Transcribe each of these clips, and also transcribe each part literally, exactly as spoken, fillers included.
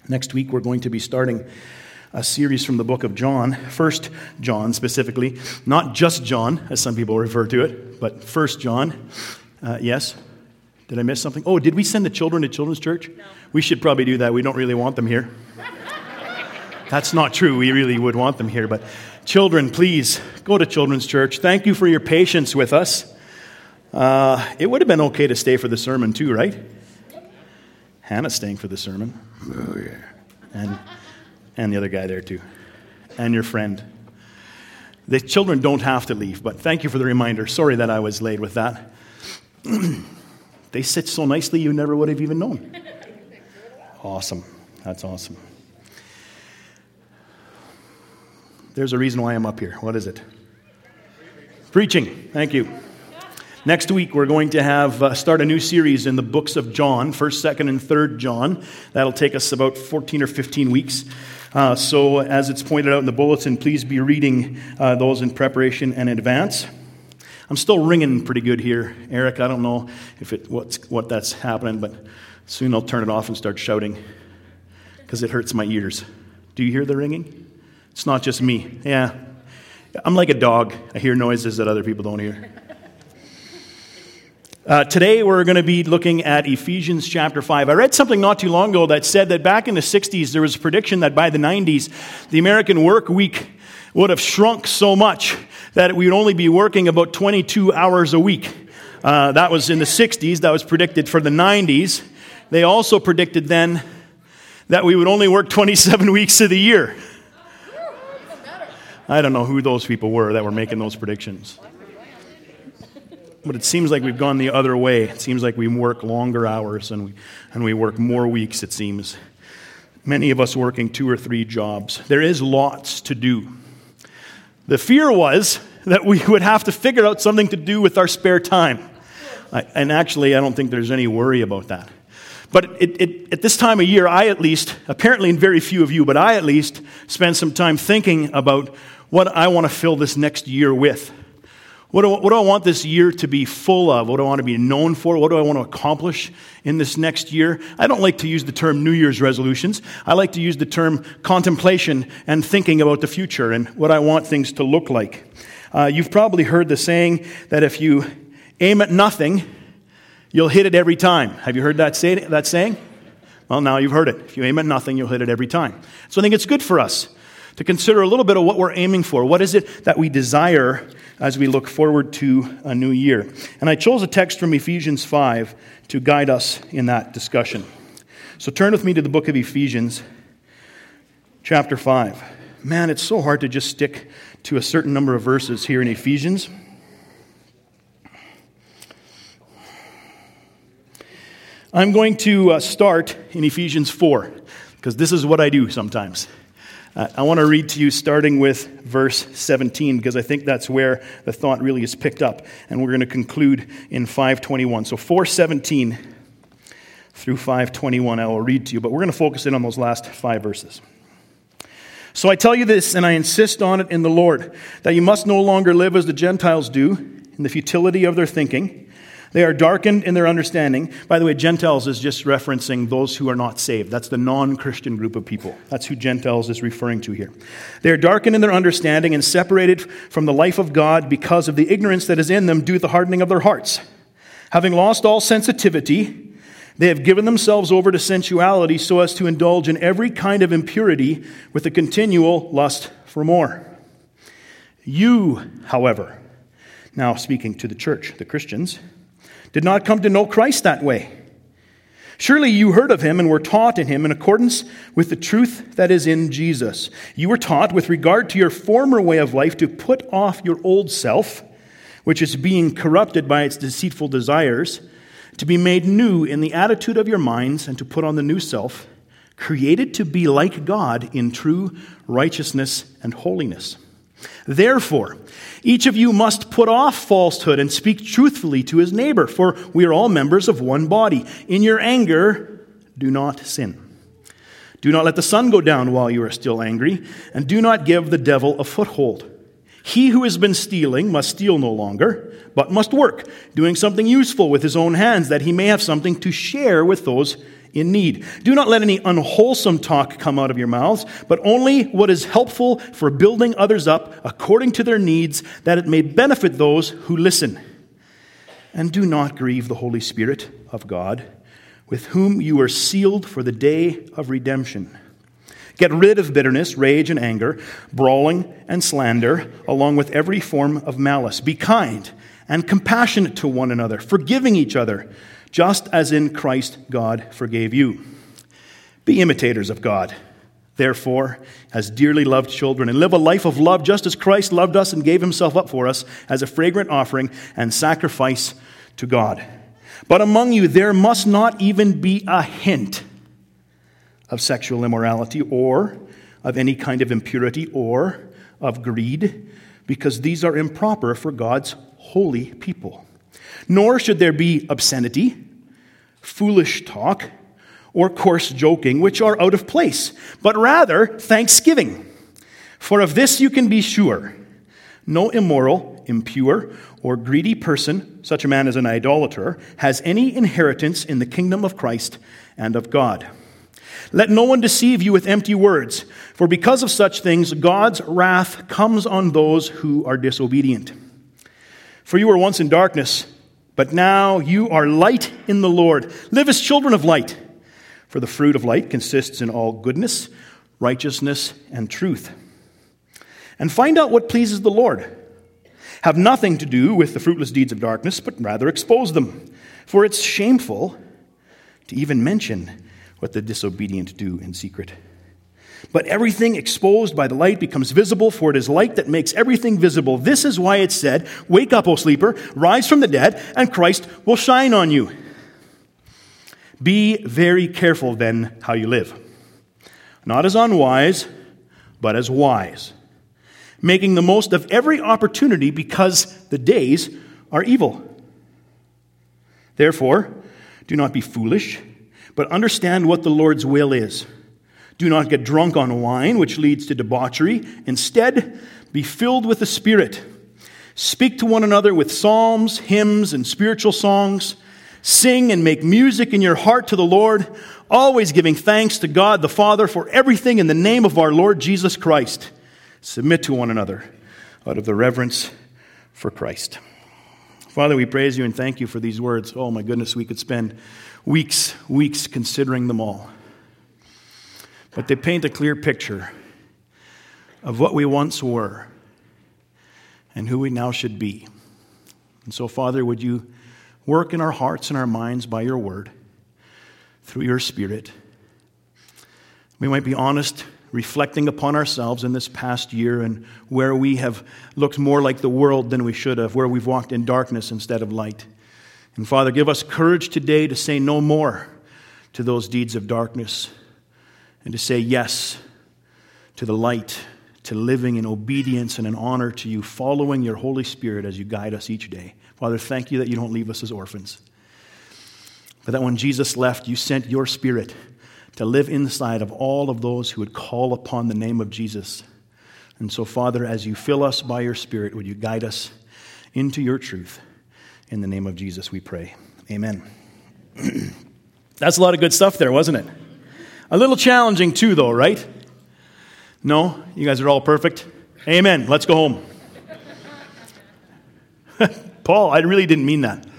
Next week, we're going to be starting a series from the book of John, First John specifically, not just John, as some people refer to it, but First John. Uh, yes? Did I miss something? Oh, did we send the children to Children's Church? No. We should probably do that. We don't really want them here. That's not true. We really would want them here. But children, please go to Children's Church. Thank you for your patience with us. Uh, it would have been okay to stay for the sermon too, right? Hannah's staying for the sermon. Oh, yeah. And, and the other guy there too. And your friend. The children don't have to leave, but thank you for the reminder. Sorry that I was late with that. They sit so nicely you never would have even known. Awesome. That's awesome. There's a reason why I'm up here. What is it? Preaching. Thank you. Next week, we're going to have uh, start a new series in the books of John, first, second, and third John. That'll take us about fourteen or fifteen weeks. Uh, so as it's pointed out in the bulletin, please be reading uh, those in preparation and advance. I'm still ringing pretty good here, Eric. I don't know if it what's what that's happening, but soon I'll turn it off and start shouting because it hurts my ears. Do you hear the ringing? It's not just me. Yeah. I'm like a dog. I hear noises that other people don't hear. Uh, today we're going to be looking at Ephesians chapter five. I read something not too long ago that said that back in the sixties there was a prediction that by the nineties the American work week would have shrunk so much that we would only be working about twenty-two hours a week. Uh, that was in the sixties. That was predicted for the nineties. They also predicted then that we would only work twenty-seven weeks of the year. I don't know who those people were that were making those predictions. But it seems like we've gone the other way. It seems like we work longer hours and we, and we work more weeks, it seems. Many of us working two or three jobs. There is lots to do. The fear was that we would have to figure out something to do with our spare time. I, and actually, I don't think there's any worry about that. But it, it, at this time of year, I at least, apparently very few of you, but I at least spend some time thinking about what I want to fill this next year with. What do, what do I want this year to be full of? What do I want to be known for? What do I want to accomplish in this next year? I don't like to use the term New Year's resolutions. I like to use the term contemplation and thinking about the future and what I want things to look like. Uh, you've probably heard the saying that if you aim at nothing, you'll hit it every time. Have you heard that, say, that saying? Well, now you've heard it. If you aim at nothing, you'll hit it every time. So I think it's good for us to consider a little bit of what we're aiming for. What is it that we desire as we look forward to a new year? And I chose a text from Ephesians five to guide us in that discussion. So turn with me to the book of Ephesians, chapter five. Man, it's so hard to just stick to a certain number of verses here in Ephesians. I'm going to uh, start in Ephesians four, because this is what I do sometimes. Uh, I want to read to you starting with verse seventeen, because I think that's where the thought really is picked up. And we're going to conclude in five twenty-one. So four seventeen through five twenty-one I will read to you, but we're going to focus in on those last five verses. So I tell you this, and I insist on it in the Lord, that you must no longer live as the Gentiles do, in the futility of their thinking. They are darkened in their understanding. By the way, Gentiles is just referencing those who are not saved. That's the non-Christian group of people. That's who Gentiles is referring to here. They are darkened in their understanding and separated from the life of God because of the ignorance that is in them due to the hardening of their hearts. Having lost all sensitivity, they have given themselves over to sensuality so as to indulge in every kind of impurity with a continual lust for more. You, however, now speaking to the church, the Christians, did not come to know Christ that way. Surely you heard of him and were taught in him in accordance with the truth that is in Jesus. You were taught with regard to your former way of life to put off your old self, which is being corrupted by its deceitful desires, to be made new in the attitude of your minds, and to put on the new self, created to be like God in true righteousness and holiness. Therefore, each of you must put off falsehood and speak truthfully to his neighbor, for we are all members of one body. In your anger, do not sin. Do not let the sun go down while you are still angry, and do not give the devil a foothold. He who has been stealing must steal no longer, but must work, doing something useful with his own hands, that he may have something to share with those in need. Do not let any unwholesome talk come out of your mouths, but only what is helpful for building others up according to their needs, that it may benefit those who listen. And do not grieve the Holy Spirit of God, with whom you are sealed for the day of redemption. Get rid of bitterness, rage, and anger, brawling and slander, along with every form of malice. Be kind and compassionate to one another, forgiving each other, just as in Christ God forgave you. Be imitators of God, therefore, as dearly loved children, and live a life of love just as Christ loved us and gave himself up for us as a fragrant offering and sacrifice to God. But among you there must not even be a hint of sexual immorality or of any kind of impurity or of greed, because these are improper for God's holy people. Nor should there be obscenity, foolish talk, or coarse joking, which are out of place, but rather thanksgiving. For of this you can be sure: no immoral, impure, or greedy person, such a man as an idolater, has any inheritance in the kingdom of Christ and of God. Let no one deceive you with empty words, for because of such things God's wrath comes on those who are disobedient. For you were once in darkness, but now you are light in the Lord. Live as children of light, for the fruit of light consists in all goodness, righteousness, and truth. And find out what pleases the Lord. Have nothing to do with the fruitless deeds of darkness, but rather expose them. For it's shameful to even mention what the disobedient do in secret. But everything exposed by the light becomes visible, for it is light that makes everything visible. This is why it said, "Wake up, O sleeper, rise from the dead, and Christ will shine on you." Be very careful then how you live, not as unwise, but as wise, making the most of every opportunity, because the days are evil. Therefore, do not be foolish, but understand what the Lord's will is. Do not get drunk on wine, which leads to debauchery. Instead, be filled with the Spirit. Speak to one another with psalms, hymns, and spiritual songs. Sing and make music in your heart to the Lord, always giving thanks to God the Father for everything in the name of our Lord Jesus Christ. Submit to one another out of the reverence for Christ. Father, we praise you and thank you for these words. Oh my goodness, we could spend weeks, weeks considering them all. But they paint a clear picture of what we once were and who we now should be. And so, Father, would you work in our hearts and our minds by your word, through your Spirit. We might be honest, reflecting upon ourselves in this past year and where we have looked more like the world than we should have, where we've walked in darkness instead of light. And Father, give us courage today to say no more to those deeds of darkness and to say yes to the light, to living in obedience and in honor to you, following your Holy Spirit as you guide us each day. Father, thank you that you don't leave us as orphans, but that when Jesus left, you sent your Spirit to live inside of all of those who would call upon the name of Jesus. And so, Father, as you fill us by your Spirit, would you guide us into your truth? In the name of Jesus, we pray. Amen. That's a lot of good stuff there, wasn't it? A little challenging too, though, right? No? You guys are all perfect? Amen. Let's go home. Paul, I really didn't mean that.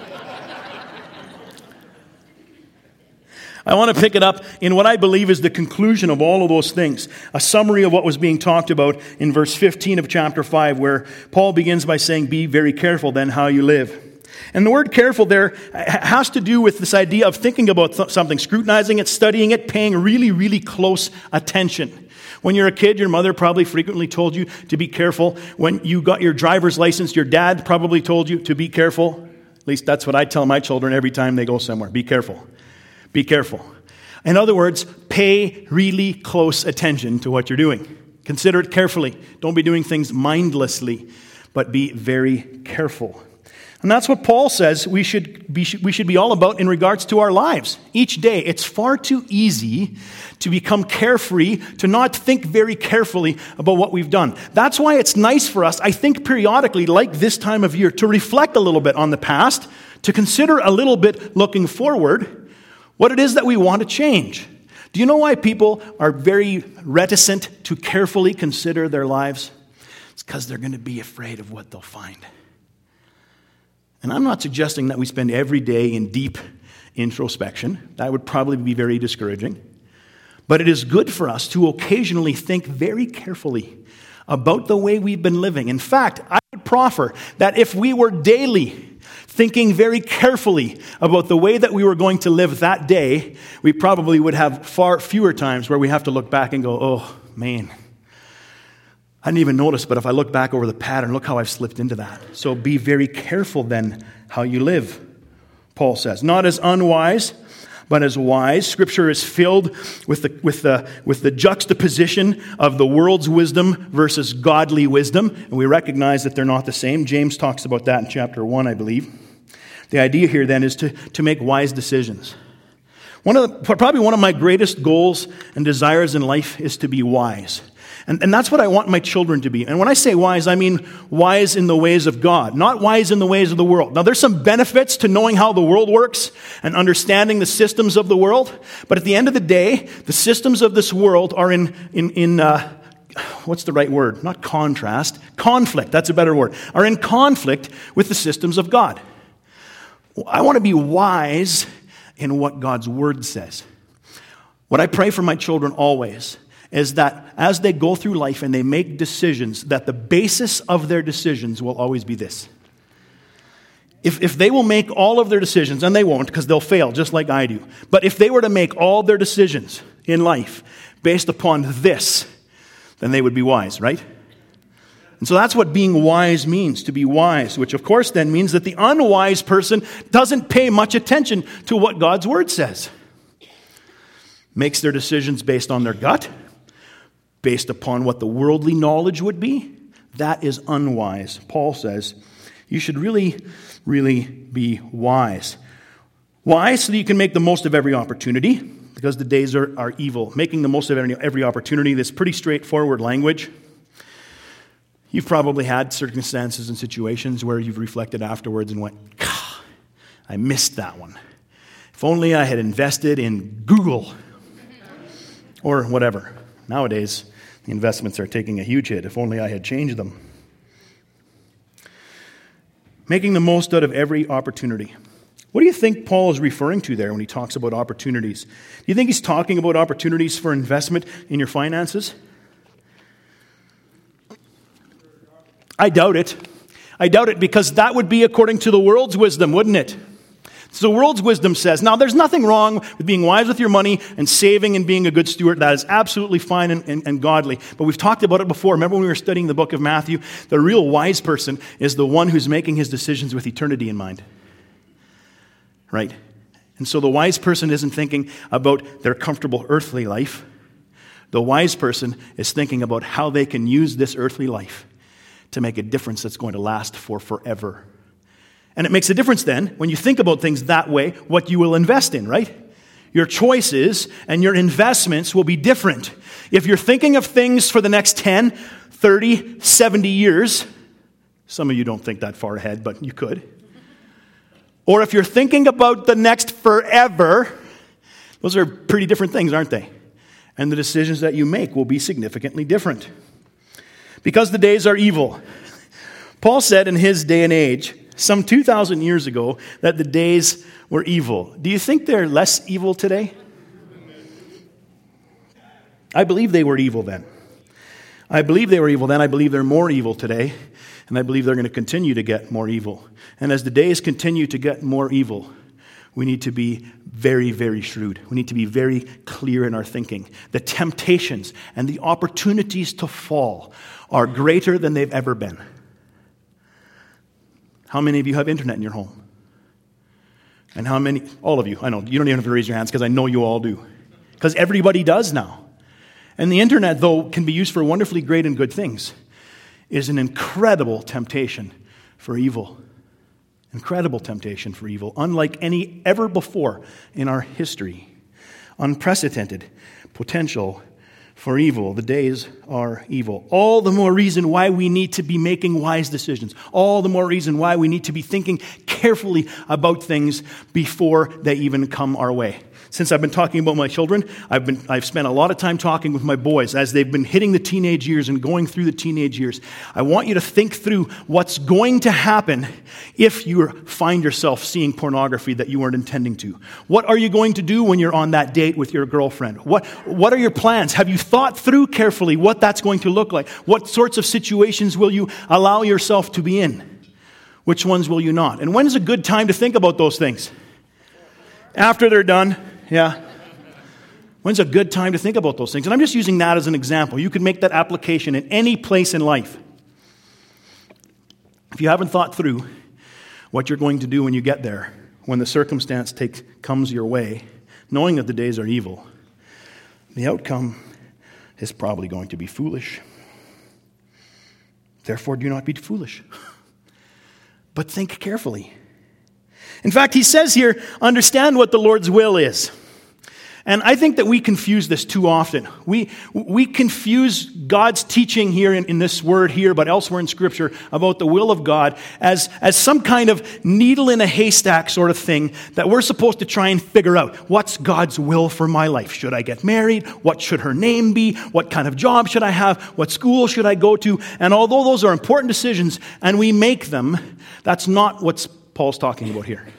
I want to pick it up in what I believe is the conclusion of all of those things, a summary of what was being talked about in verse fifteen of chapter five, where Paul begins by saying, "Be very careful then how you live." And the word careful there has to do with this idea of thinking about th- something, scrutinizing it, studying it, paying really, really close attention. When you're a kid, your mother probably frequently told you to be careful. When you got your driver's license, your dad probably told you to be careful. At least that's what I tell my children every time they go somewhere. Be careful. Be careful. In other words, pay really close attention to what you're doing. Consider it carefully. Don't be doing things mindlessly, but be very careful. And that's what Paul says we should be, we should be all about in regards to our lives. Each day, it's far too easy to become carefree, to not think very carefully about what we've done. That's why it's nice for us, I think periodically, like this time of year, to reflect a little bit on the past, to consider a little bit looking forward, what it is that we want to change. Do you know why people are very reticent to carefully consider their lives? It's because they're going to be afraid of what they'll find. And I'm not suggesting that we spend every day in deep introspection. That would probably be very discouraging. But it is good for us to occasionally think very carefully about the way we've been living. In fact, I would proffer that if we were daily thinking very carefully about the way that we were going to live that day, we probably would have far fewer times where we have to look back and go, oh, man, I didn't even notice, but if I look back over the pattern, look how I've slipped into that. So be very careful then how you live, Paul says. Not as unwise, but as wise. Scripture is filled with the, with the, with the juxtaposition of the world's wisdom versus godly wisdom, and we recognize that they're not the same. James talks about that in chapter one, I believe. The idea here then is to, to make wise decisions. One of the, probably one of my greatest goals and desires in life is to be wise. And, and that's what I want my children to be. And when I say wise, I mean wise in the ways of God, not wise in the ways of the world. Now, there's some benefits to knowing how the world works and understanding the systems of the world. But at the end of the day, the systems of this world are in, in, in uh, what's the right word? Not contrast. Conflict, that's a better word. Are in conflict with the systems of God. I want to be wise in what God's word says. What I pray for my children always is that as they go through life and they make decisions, that the basis of their decisions will always be this. If, if they will make all of their decisions, and they won't because they'll fail just like I do, but if they were to make all their decisions in life based upon this, then they would be wise, right? And so that's what being wise means, to be wise, which of course then means that the unwise person doesn't pay much attention to what God's word says. Makes their decisions based on their gut, based upon what the worldly knowledge would be. That is unwise. Paul says you should really, really be wise. Wise so that you can make the most of every opportunity, because the days are, are evil. Making the most of every, every opportunity, this pretty straightforward language. You've probably had circumstances and situations where you've reflected afterwards and went, I missed that one. If only I had invested in Google or whatever. Nowadays, the investments are taking a huge hit. If only I had changed them. Making the most out of every opportunity. What do you think Paul is referring to there when he talks about opportunities? Do you think he's talking about opportunities for investment in your finances? I doubt it. I doubt it because that would be according to the world's wisdom, wouldn't it? So the world's wisdom says, now there's nothing wrong with being wise with your money and saving and being a good steward. That is absolutely fine and, and, and godly. But we've talked about it before. Remember when we were studying the book of Matthew? The real wise person is the one who's making his decisions with eternity in mind. Right? And so the wise person isn't thinking about their comfortable earthly life. The wise person is thinking about how they can use this earthly life to make a difference that's going to last for forever. And it makes a difference then, when you think about things that way, what you will invest in, right? Your choices and your investments will be different. If you're thinking of things for the next ten, thirty, seventy years, some of you don't think that far ahead, but you could. Or if you're thinking about the next forever, those are pretty different things, aren't they? And the decisions that you make will be significantly different. Because the days are evil. Paul said in his day and age, some two thousand years ago, that the days were evil. Do you think they're less evil today? I believe they were evil then. I believe they were evil then. I believe they're more evil today. And I believe they're going to continue to get more evil. And as the days continue to get more evil, we need to be very, very shrewd. We need to be very clear in our thinking. The temptations and the opportunities to fall are greater than they've ever been. How many of you have internet in your home? And how many? All of you. I know. You don't even have to raise your hands because I know you all do. Because everybody does now. And the internet, though, can be used for wonderfully great and good things, is an incredible temptation for evil. Incredible temptation for evil, unlike any ever before in our history. Unprecedented potential for evil. The days are evil. All the more reason why we need to be making wise decisions. All the more reason why we need to be thinking carefully about things before they even come our way. Since I've been talking about my children, I've been I've spent a lot of time talking with my boys as they've been hitting the teenage years and going through the teenage years. I want you to think through what's going to happen if you find yourself seeing pornography that you weren't intending to. What are you going to do when you're on that date with your girlfriend? What what are your plans? Have you thought through carefully what that's going to look like? What sorts of situations will you allow yourself to be in? Which ones will you not? And when is a good time to think about those things? After they're done, yeah. When's a good time to think about those things? And I'm just using that as an example. You could make that application in any place in life. If you haven't thought through what you're going to do when you get there, when the circumstance takes, comes your way, knowing that the days are evil, the outcome is probably going to be foolish. Therefore, do not be foolish. But think carefully. In fact, he says here, understand what the Lord's will is. And I think that we confuse this too often. We we confuse God's teaching here in, in this word here, but elsewhere in Scripture, about the will of God as, as some kind of needle in a haystack sort of thing that we're supposed to try and figure out. What's God's will for my life? Should I get married? What should her name be? What kind of job should I have? What school should I go to? And although those are important decisions, and we make them, that's not what Paul's talking about here.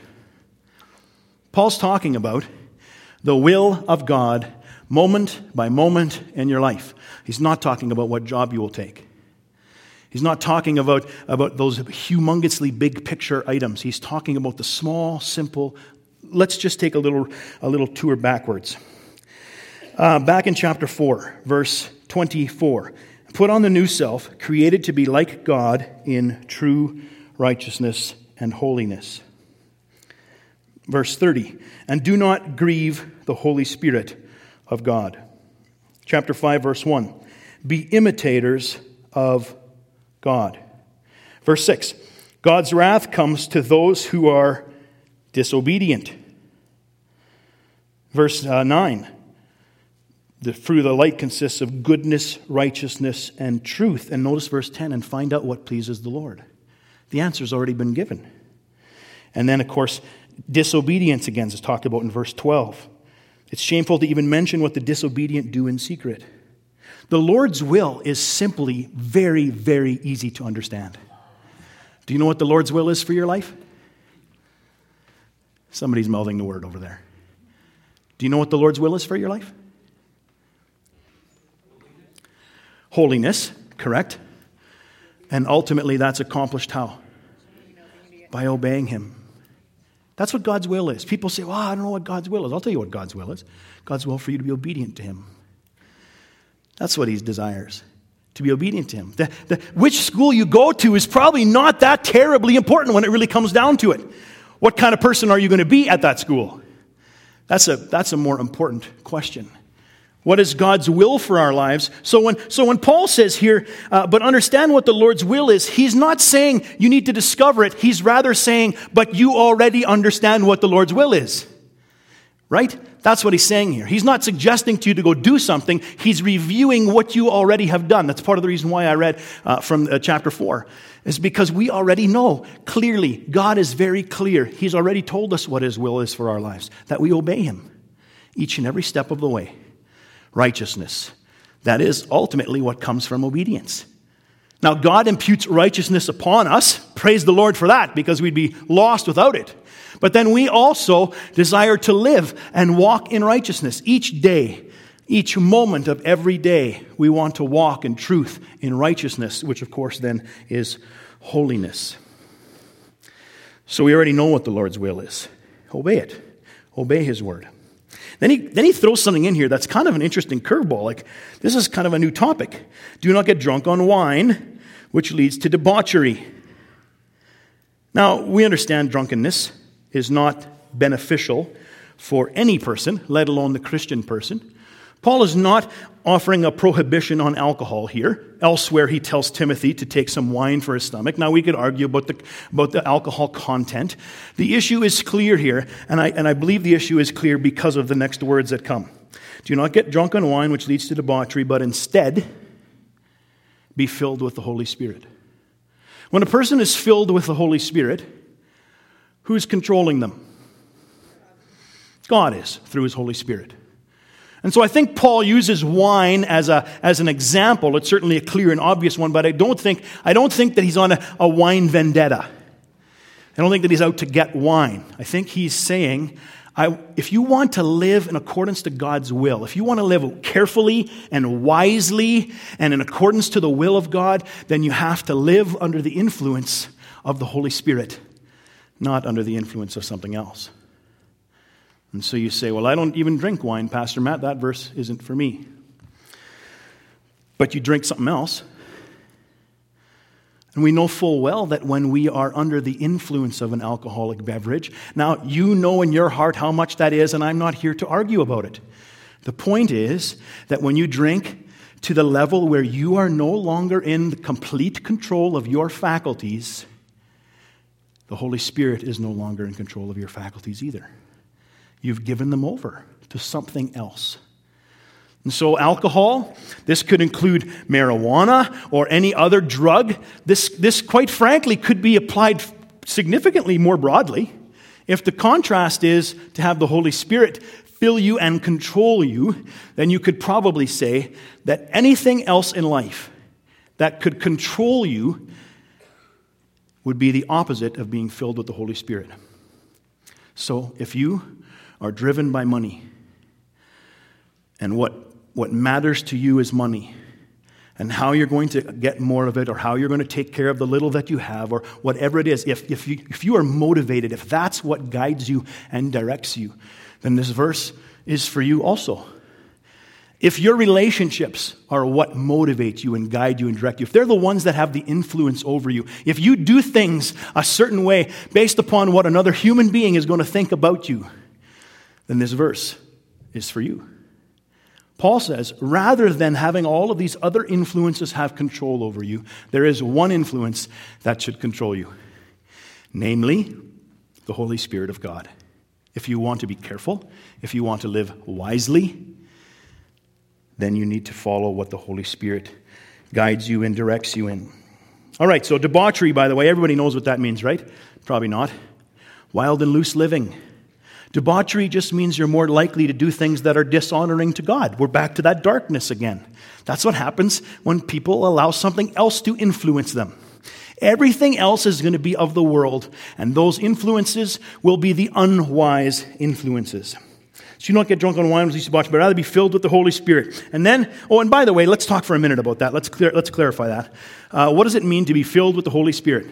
Paul's talking about the will of God, moment by moment in your life. He's not talking about what job you will take. He's not talking about, about those humongously big picture items. He's talking about the small, simple. Let's just take a little, a little tour backwards. Uh, back in chapter four, verse twenty-four. Put on the new self, created to be like God in true righteousness and holiness. Verse thirty, and do not grieve the Holy Spirit of God. Chapter five, verse one, be imitators of God. Verse six, God's wrath comes to those who are disobedient. Verse uh, nine, the fruit of the light consists of goodness, righteousness, and truth. And notice verse ten, and find out what pleases the Lord. The answer's already been given. And then, of course, disobedience again is talked about in verse twelve. It's shameful to even mention what the disobedient do in secret. The Lord's will is simply very, very easy to understand. Do you know what the Lord's will is for your life? Somebody's mouthing the word over there. Do you know what the Lord's will is for your life? Holiness, correct. And ultimately that's accomplished how? By obeying Him. That's what God's will is. People say, well, I don't know what God's will is. I'll tell you what God's will is. God's will for you to be obedient to Him. That's what He desires, to be obedient to Him. The, the, which school you go to is probably not that terribly important when it really comes down to it. What kind of person are you going to be at that school? That's a, that's a more important question. What is God's will for our lives? So when, so when Paul says here, uh, but understand what the Lord's will is, he's not saying you need to discover it. He's rather saying, but you already understand what the Lord's will is. Right? That's what he's saying here. He's not suggesting to you to go do something. He's reviewing what you already have done. That's part of the reason why I read uh, from uh, chapter four. Is because we already know clearly. God is very clear. He's already told us what His will is for our lives. That we obey Him each and every step of the way. Righteousness. That is ultimately what comes from obedience. Now, God imputes righteousness upon us. Praise the Lord for that, because we'd be lost without it. But then we also desire to live and walk in righteousness each day, each moment of every day. We want to walk in truth, in righteousness, which of course then is holiness. So we already know what the Lord's will is. Obey it. Obey His word. Then he, then he throws something in here that's kind of an interesting curveball. Like, this is kind of a new topic. Do not get drunk on wine, which leads to debauchery. Now, we understand drunkenness is not beneficial for any person, let alone the Christian person. Paul is not offering a prohibition on alcohol here. Elsewhere, he tells Timothy to take some wine for his stomach. Now, we could argue about the, about the alcohol content. The issue is clear here, and I, and I believe the issue is clear because of the next words that come. Do not get drunk on wine, which leads to debauchery, but instead be filled with the Holy Spirit. When a person is filled with the Holy Spirit, who's controlling them? God is through his Holy Spirit. And so I think Paul uses wine as a as an example. It's certainly a clear and obvious one, but I don't think I don't think that he's on a, a wine vendetta. I don't think that he's out to get wine. I think he's saying, I, if you want to live in accordance to God's will, if you want to live carefully and wisely and in accordance to the will of God, then you have to live under the influence of the Holy Spirit, not under the influence of something else. And so you say, well, I don't even drink wine, Pastor Matt. That verse isn't for me. But you drink something else. And we know full well that when we are under the influence of an alcoholic beverage, now you know in your heart how much that is, and I'm not here to argue about it. The point is that when you drink to the level where you are no longer in the complete control of your faculties, the Holy Spirit is no longer in control of your faculties either. You've given them over to something else. And so alcohol, this could include marijuana or any other drug. This, this, quite frankly, could be applied significantly more broadly. If the contrast is to have the Holy Spirit fill you and control you, then you could probably say that anything else in life that could control you would be the opposite of being filled with the Holy Spirit. So if you are driven by money, and what, what matters to you is money, and how you're going to get more of it, or how you're going to take care of the little that you have, or whatever it is, if, if, you, if you are motivated, if that's what guides you and directs you, then this verse is for you also. If your relationships are what motivate you and guide you and direct you, if they're the ones that have the influence over you, if you do things a certain way based upon what another human being is going to think about you, then this verse is for you. Paul says, rather than having all of these other influences have control over you, there is one influence that should control you, namely the Holy Spirit of God. If you want to be careful, if you want to live wisely, then you need to follow what the Holy Spirit guides you and directs you in. All right, so debauchery, by the way, everybody knows what that means, right? Probably not. Wild and loose living. Debauchery just means you're more likely to do things that are dishonoring to God. We're back to that darkness again. That's what happens when people allow something else to influence them. Everything else is going to be of the world, and those influences will be the unwise influences. So you don't get drunk on wine with debauchery, but rather be filled with the Holy Spirit. And then, oh, and by the way, let's talk for a minute about that. Let's clear, let's clarify that. Uh, what does it mean to be filled with the Holy Spirit?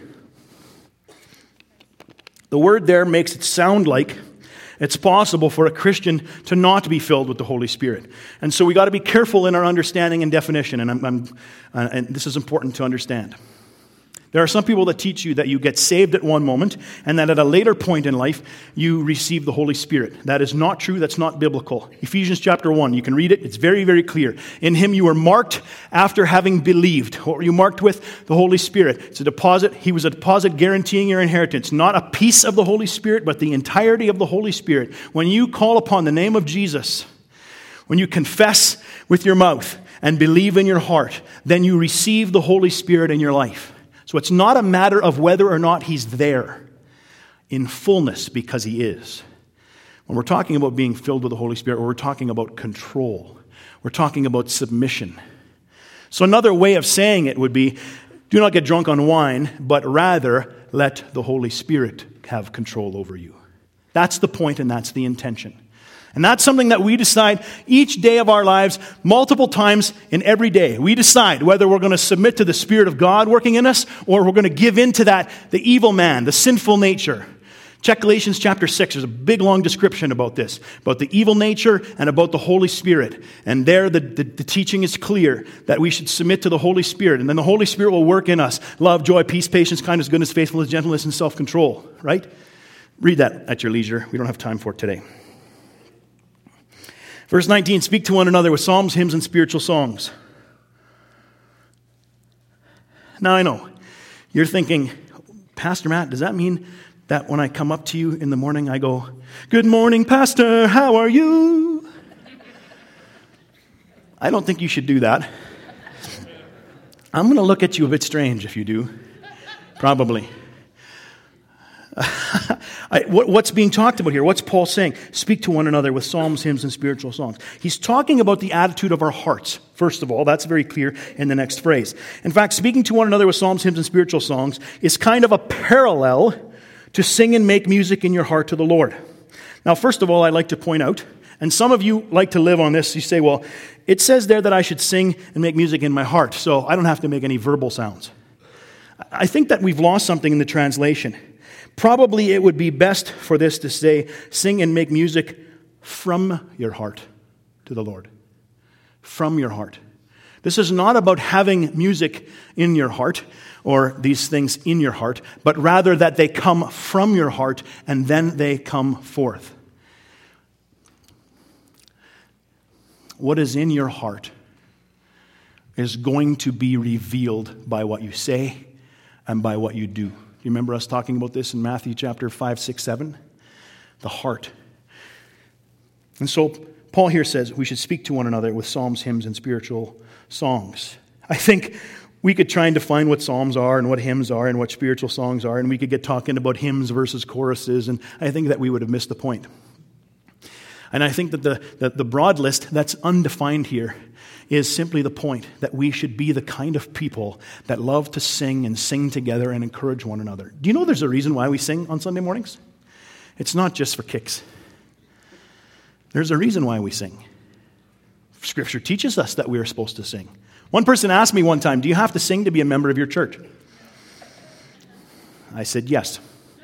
The word there makes it sound like it's possible for a Christian to not be filled with the Holy Spirit. And so we got to be careful in our understanding and definition, and, I'm, I'm, uh, and this is important to understand. There are some people that teach you that you get saved at one moment and that at a later point in life you receive the Holy Spirit. That is not true. That's not biblical. Ephesians chapter one, you can read it. It's very, very clear. In him you were marked after having believed. What were you marked with? The Holy Spirit. It's a deposit. He was a deposit guaranteeing your inheritance. Not a piece of the Holy Spirit, but the entirety of the Holy Spirit. When you call upon the name of Jesus, when you confess with your mouth and believe in your heart, then you receive the Holy Spirit in your life. So it's not a matter of whether or not he's there in fullness, because he is. When we're talking about being filled with the Holy Spirit, we're talking about control. We're talking about submission. So another way of saying it would be, do not get drunk on wine, but rather let the Holy Spirit have control over you. That's the point, and that's the intention. And that's something that we decide each day of our lives, multiple times in every day. We decide whether we're going to submit to the Spirit of God working in us, or we're going to give in to that, the evil man, the sinful nature. Check Galatians chapter six. There's a big, long description about this, about the evil nature and about the Holy Spirit. And there the, the, the teaching is clear that we should submit to the Holy Spirit. And then the Holy Spirit will work in us. Love, joy, peace, patience, kindness, goodness, faithfulness, gentleness, and self-control. Right? Read that at your leisure. We don't have time for it today. Verse nineteen, speak to one another with psalms, hymns, and spiritual songs. Now I know, you're thinking, Pastor Matt, does that mean that when I come up to you in the morning, I go, good morning, Pastor, how are you? I don't think you should do that. I'm going to look at you a bit strange if you do. Probably. I, what, what's being talked about here? What's Paul saying? Speak to one another with psalms, hymns, and spiritual songs. He's talking about the attitude of our hearts. First of all, that's very clear in the next phrase. In fact, speaking to one another with psalms, hymns, and spiritual songs is kind of a parallel to sing and make music in your heart to the Lord. Now, first of all, I'd like to point out, and some of you like to live on this, you say, well, it says there that I should sing and make music in my heart, so I don't have to make any verbal sounds. I think that we've lost something in the translation. Probably it would be best for this to say, sing and make music from your heart to the Lord. From your heart. This is not about having music in your heart or these things in your heart, but rather that they come from your heart and then they come forth. What is in your heart is going to be revealed by what you say and by what you do. You remember us talking about this in Matthew chapter five, six, seven? The heart. And so Paul here says we should speak to one another with psalms, hymns, and spiritual songs. I think we could try and define what psalms are and what hymns are and what spiritual songs are, and we could get talking about hymns versus choruses, and I think that we would have missed the point. And I think that the, the, the broad list that's undefined here is simply the point that we should be the kind of people that love to sing and sing together and encourage one another. Do you know there's a reason why we sing on Sunday mornings? It's not just for kicks. There's a reason why we sing. Scripture teaches us that we are supposed to sing. One person asked me one time, do you have to sing to be a member of your church? I said, yes.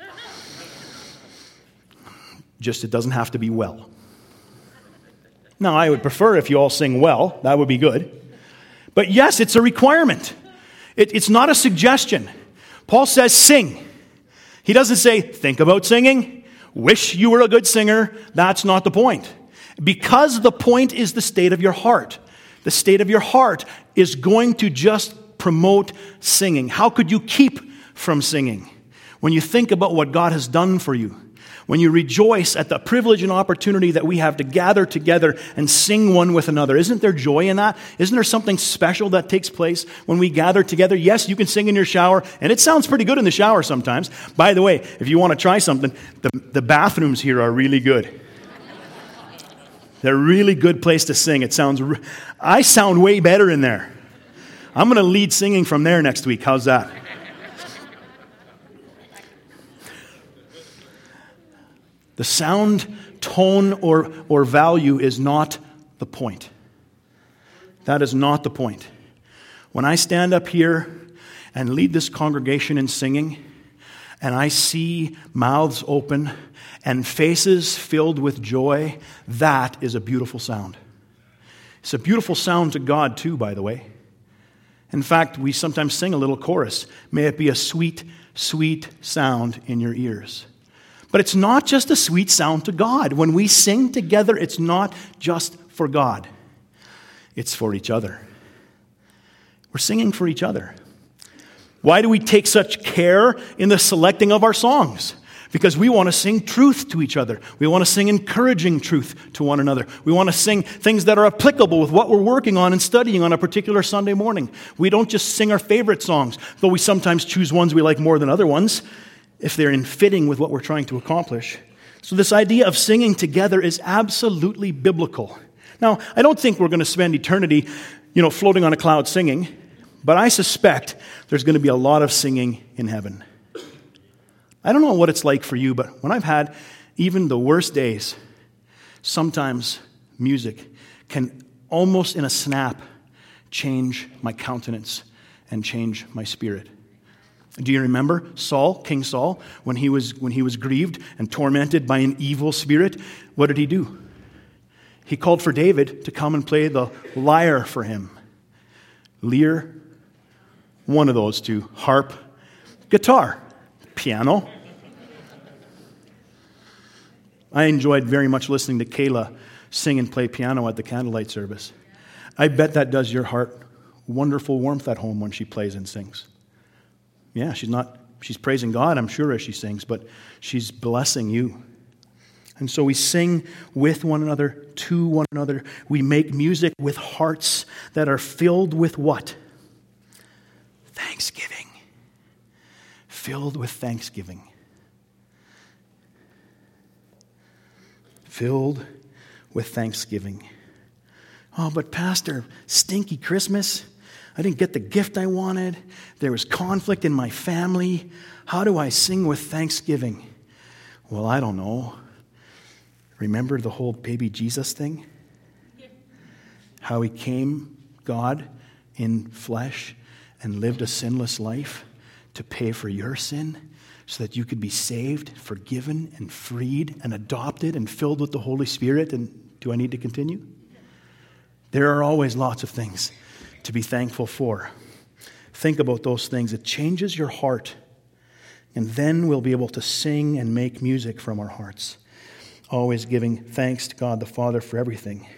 Just it doesn't have to be well. Now, I would prefer if you all sing well. That would be good. But yes, it's a requirement. It, it's not a suggestion. Paul says sing. He doesn't say think about singing, wish you were a good singer. That's not the point. Because the point is the state of your heart. The state of your heart is going to just promote singing. How could you keep from singing? When you think about what God has done for you, when you rejoice at the privilege and opportunity that we have to gather together and sing one with another. Isn't there joy in that? Isn't there something special that takes place when we gather together? Yes, you can sing in your shower, and it sounds pretty good in the shower sometimes. By the way, if you want to try something, the, the bathrooms here are really good. They're a really good place to sing. It sounds, re- I sound way better in there. I'm going to lead singing from there next week. How's that? The sound, tone, or, or value is not the point. That is not the point. When I stand up here and lead this congregation in singing, and I see mouths open and faces filled with joy, that is a beautiful sound. It's a beautiful sound to God too, by the way. In fact, we sometimes sing a little chorus. May it be a sweet, sweet sound in your ears. But it's not just a sweet sound to God. When we sing together, it's not just for God. It's for each other. We're singing for each other. Why do we take such care in the selecting of our songs? Because we want to sing truth to each other. We want to sing encouraging truth to one another. We want to sing things that are applicable with what we're working on and studying on a particular Sunday morning. We don't just sing our favorite songs, though we sometimes choose ones we like more than other ones, if they're in fitting with what we're trying to accomplish. So this idea of singing together is absolutely biblical. Now, I don't think we're going to spend eternity, you know, floating on a cloud singing, but I suspect there's going to be a lot of singing in heaven. I don't know what it's like for you, but when I've had even the worst days, sometimes music can almost in a snap change my countenance and change my spirit. Do you remember Saul, King Saul, when he was when he was grieved and tormented by an evil spirit? What did he do? He called for David to come and play the lyre for him. Lyre, one of those two. Harp, guitar, piano. I enjoyed very much listening to Kayla sing and play piano at the candlelight service. I bet that does your heart wonderful warmth at home when she plays and sings. Yeah, she's not, she's praising God, I'm sure, as she sings, but she's blessing you. And so we sing with one another, to one another. We make music with hearts that are filled with what? Thanksgiving. Filled with thanksgiving. filled with thanksgiving. Oh, but Pastor, stinky Christmas. I didn't get the gift I wanted. There was conflict in my family. How do I sing with thanksgiving? Well, I don't know. Remember the whole baby Jesus thing? How he came, God, in flesh and lived a sinless life to pay for your sin so that you could be saved, forgiven, and freed, and adopted, and filled with the Holy Spirit. And do I need to continue? There are always lots of things to be thankful for. Think about those things. It changes your heart. And then we'll be able to sing and make music from our hearts. Always giving thanks to God the Father for everything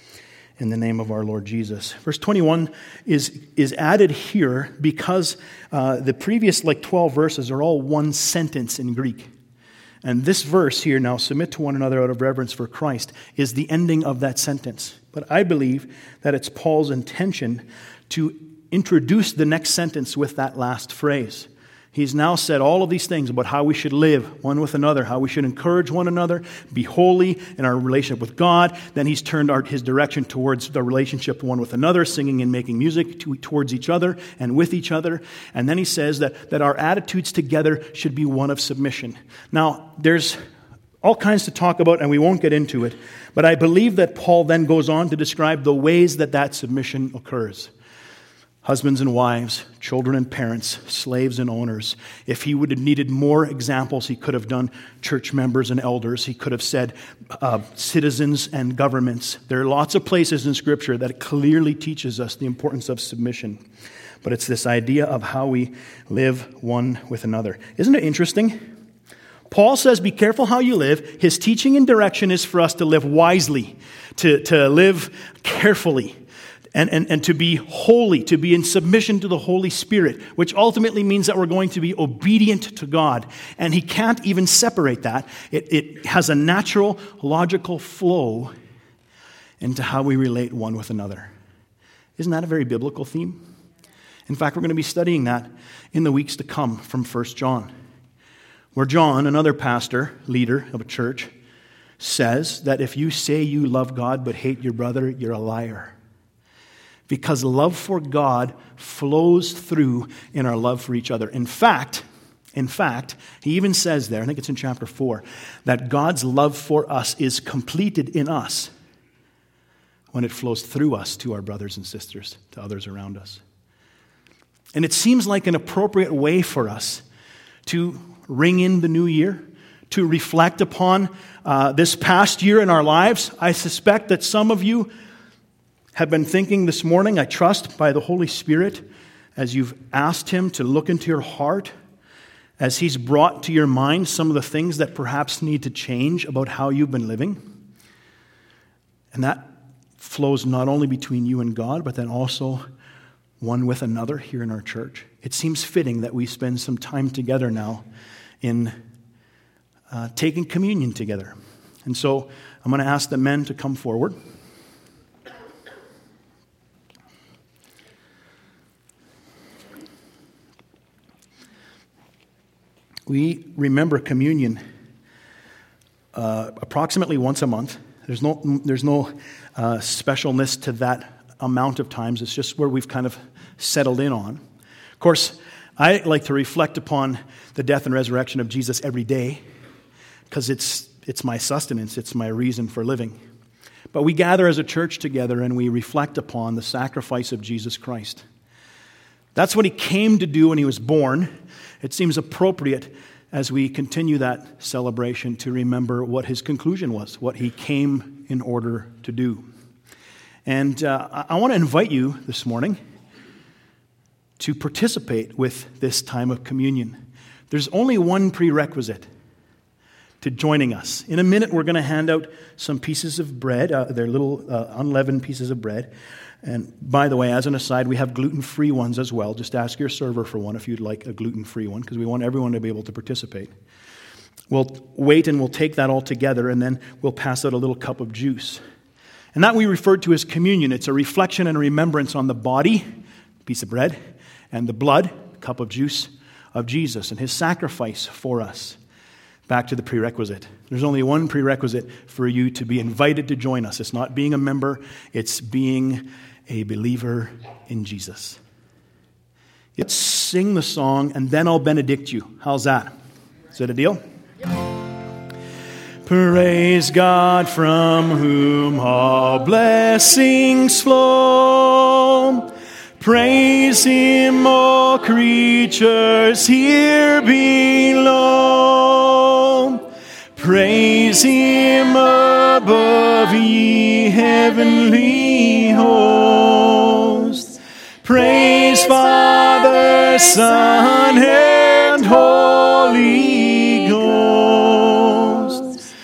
in the name of our Lord Jesus. Verse twenty-one is, is added here because uh, the previous like twelve verses are all one sentence in Greek. And this verse here, now submit to one another out of reverence for Christ, is the ending of that sentence. But I believe that it's Paul's intention to introduce the next sentence with that last phrase. He's now said all of these things about how we should live one with another, how we should encourage one another, be holy in our relationship with God. Then he's turned our, his direction towards the relationship one with another, singing and making music to, towards each other and with each other. And then he says that, that our attitudes together should be one of submission. Now, there's all kinds to talk about, and we won't get into it. But I believe that Paul then goes on to describe the ways that that submission occurs. Husbands and wives, children and parents, slaves and owners. If he would have needed more examples, he could have done church members and elders. He could have said uh, citizens and governments. There are lots of places in Scripture that clearly teaches us the importance of submission. But it's this idea of how we live one with another. Isn't it interesting? Paul says, be careful how you live. His teaching and direction is for us to live wisely, to, to live carefully. And, and, and to be holy, to be in submission to the Holy Spirit, which ultimately means that we're going to be obedient to God. And he can't even separate that. It, it has a natural, logical flow into how we relate one with another. Isn't that a very biblical theme? In fact, we're going to be studying that in the weeks to come from First John, where John, another pastor, leader of a church, says that if you say you love God but hate your brother, you're a liar. Because love for God flows through in our love for each other. In fact, in fact, he even says there, I think it's in chapter four, that God's love for us is completed in us when it flows through us to our brothers and sisters, to others around us. And it seems like an appropriate way for us to ring in the new year, to reflect upon uh, this past year in our lives. I suspect that some of you have been thinking this morning, I trust, by the Holy Spirit, as you've asked Him to look into your heart, as He's brought to your mind some of the things that perhaps need to change about how you've been living. And that flows not only between you and God, but then also one with another here in our church. It seems fitting that we spend some time together now in uh, taking communion together. And so I'm going to ask the men to come forward. We remember communion uh, approximately once a month. There's no, there's no uh, specialness to that amount of times. It's just where we've kind of settled in on. Of course, I like to reflect upon the death and resurrection of Jesus every day because it's, it's my sustenance. It's my reason for living. But we gather as a church together and we reflect upon the sacrifice of Jesus Christ. That's what He came to do when He was born. It seems appropriate as we continue that celebration to remember what His conclusion was, what He came in order to do. And uh, I want to invite you this morning to participate with this time of communion. There's only one prerequisite to joining us. In a minute, we're going to hand out some pieces of bread. Uh, they're little uh, unleavened pieces of bread. And by the way, as an aside, we have gluten-free ones as well. Just ask your server for one if you'd like a gluten-free one, because we want everyone to be able to participate. We'll wait and we'll take that all together, and then we'll pass out a little cup of juice. And that we refer to as communion. It's a reflection and a remembrance on the body, piece of bread, and the blood, cup of juice, of Jesus and His sacrifice for us. back to the prerequisite. There's only one prerequisite for you to be invited to join us. It's not being a member, it's being a believer in Jesus. Let's sing the song, and then I'll benedict you. How's that? Is that a deal? Praise God from whom all blessings flow. Praise Him, all creatures here below. Praise Him above, ye heavenly hosts. Praise Father, Son, and Holy Ghost.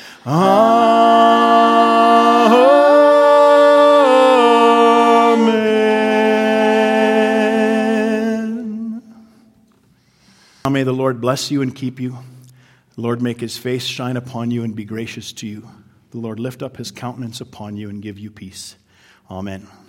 Amen. Now may the Lord bless you and keep you. The Lord make His face shine upon you and be gracious to you. The Lord lift up His countenance upon you and give you peace. Amen.